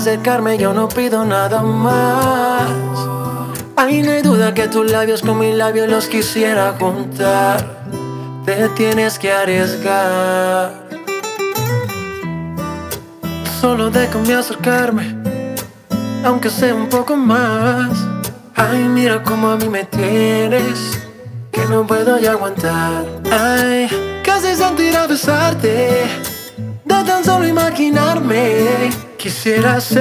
Acercarme yo no pido nada más. Ay, no hay duda que tus labios con mis labios los quisiera juntar. Te tienes que arriesgar. Solo déjame acercarme, aunque sea un poco más. Ay, mira cómo a mí me tienes, que no puedo ya aguantar. Ay, casi sentir a besarte, de tan solo imaginarme. Quisiera ser